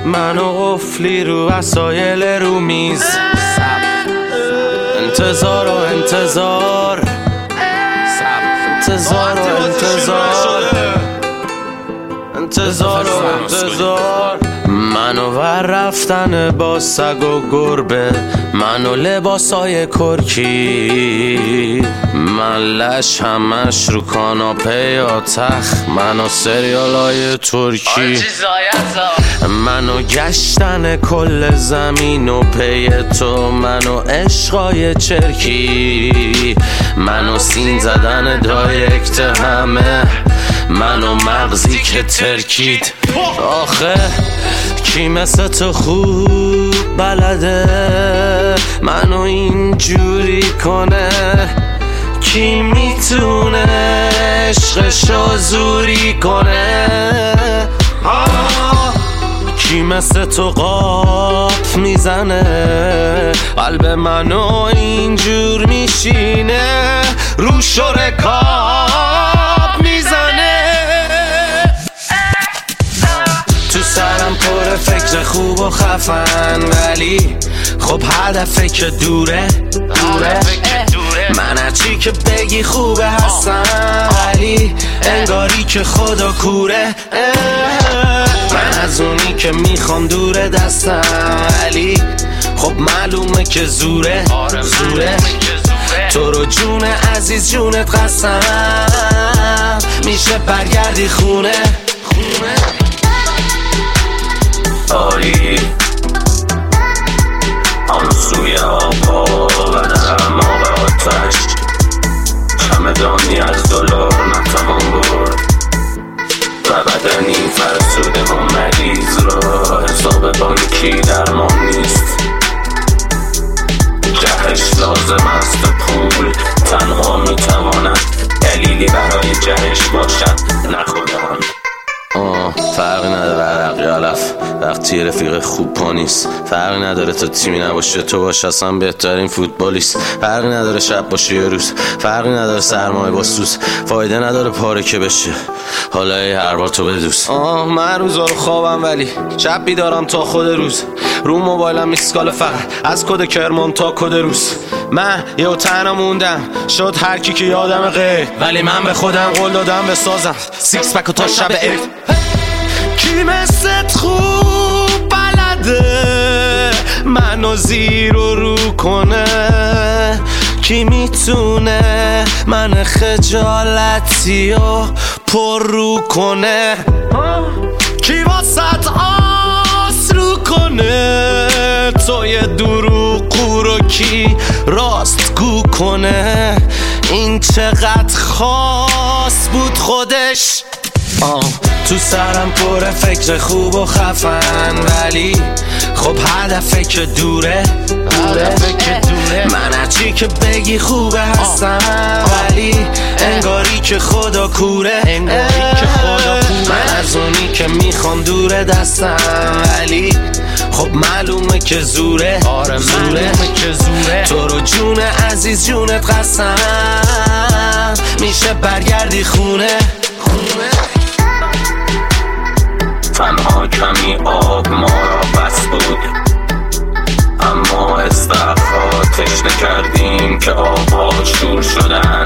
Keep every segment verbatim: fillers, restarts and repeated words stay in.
منو قفلی رو وسایل رو میز، انتظار و انتظار، انتظار و انتظار، انتظار و انتظار. منو ور رفتن با سگ و گربه، منو لباسای کرکی، من لش همش رو کاناپه یا تخت، منو سریالای ترکی، منو گشتن کل زمین و پی تو، منو عشقای چرکی، منو سین زدن دایرکت همه، منو مغزی که ترکید. آخه کی مثل تو خوب بلده منو اینجوری کنه؟ کی میتونه عشقشو زوری کنه؟ کی مثل تو قاپ میزنه قلب منو اینجور میشینه، رو شرکاب میزنه. تو سرم پر فکر خوب و خفن، ولی خب هدفه که دوره دوره من هرچی که بگی خوبه هستم، ولی انگاری که خدا کوره. من از اونی که میخوام دوره دستم، ولی خب معلومه که زوره زوره. تو رو جون عزیز جونت قسم، میشه برگردی خونه خونه. آری آن سوی آبا و نرم آب آتش، چمدانی از دلار نتوان برد و بدنی فرسوده و مریض را حساب بانکی درمان نیست. جهش لازم است پول، تنها میتواند دلیلی برای جهش باشد نخودان. آه فرقی نداره عرقی علف وقتی رفیق خوب پا نیست، فرقی نداره تا تیمی نباشه تو باش اصلا بهترین فوتبالیست، فرقی نداره شب باشه یه روز، فرقی نداره سرمایه با سوز، فایده نداره پاره که بشه حالا هر بار تو بدوز. آه من روزا رو خوابم ولی شب بیدارم تا خود روز، رو موبایلم میسکال فقط از کد کرمان تا کد روز. من یه تنها موندم شد هر کی که یادم غیر، ولی من به خودم قول دادم بسازم سیکس پک و تا شب عید. کی مثل خوب بلده منو زیر و رو کنه؟ کی میتونه من خجالتی و پر رو کنه؟ کی واسط آس رو کنه؟ تو یه دروغ رو کی راست گو کنه؟ این چقدر خاص بود خودش. آه تو سرم پر فکر خوب و خفن، ولی خب هدفه که دوره هدفه که دوره من هرچی که بگی خوبه هستم، ولی انگاری که خدا کوره انگاری که خدا کوره. من از اونی که میخوام دوره دستم، ولی خب معلومه که زوره آره زوره که زوره. تو رو جون عزیز جونت قسم، میشه برگردی خونه خونه. تنها کمی آب ما را بس بود، اما استخها تشنه کردیم که آبها شور شدن.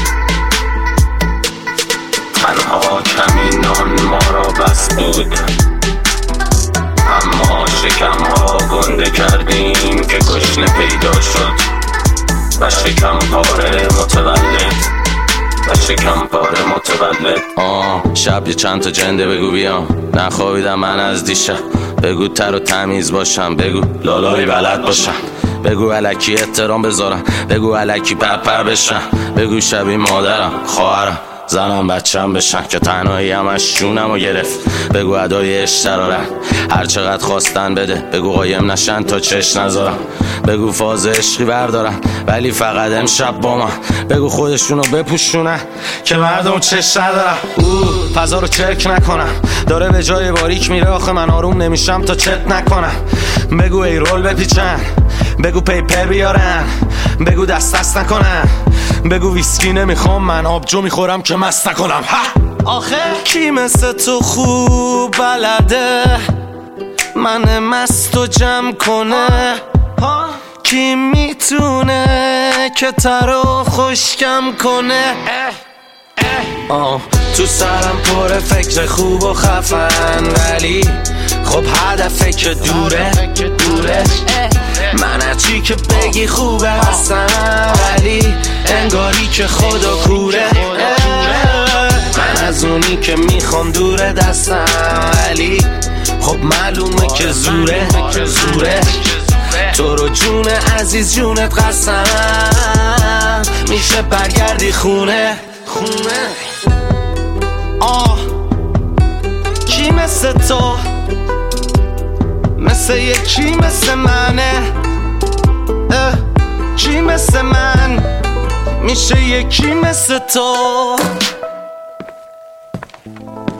تنها کمی نان ما را بس بود، اما شکمها گنده کردیم که گشنه پیدا شد و شکم پاره متولد و شکم پاره متولد. آه شب یه چند تا جنده بگو بیام، نخوابیدم من از دیشب، بگو تر و تمیز باشم، بگو لالایی بلد باشم، بگو الکی احترام بذارم، بگو الکی پرپر بشم، بگو شبیه مادرم خواهرم زنم بچم بشن که تنهایی همش جونم رو گرفت، بگو ادای اشترارم هر چقدر خواستن بده، بگو قایم نشن تا چش نذارم، بگو فاز عشقی بردارم ولی فقط امشب با من، بگو خودشونو بپوشونن که مردم چش ندارم. او فضا رو چرک نکنم داره به جای باریک میره، آخه من آروم نمیشم تا چت نکنم، بگو ای رول بپیچن، بگو پیپر بیارن، بگو دست دست نکنن، بگو ویسکی نمیخوام من آبجو میخورم که مست نکنم. آخه کی مثل تو خوب بلده من مست و جمع کنه؟ کی میتونه که ترو خشکم کنه؟ آه تو سرم پر فکر خوب و خفن، ولی خب هدفه که دوره دوره. من هرچی که بگی خوبه هستم، ولی انگاری که خدا کوره. من از اونی که میخوام دوره دستم، ولی خب معلومه که زوره زوره. تو رو جون عزیز جونت قسم، میشه برگردی خونه خونه. آه کی مثل تو، مثل یکی مثل منه؟ کی مثل من میشه یکی مثل تو؟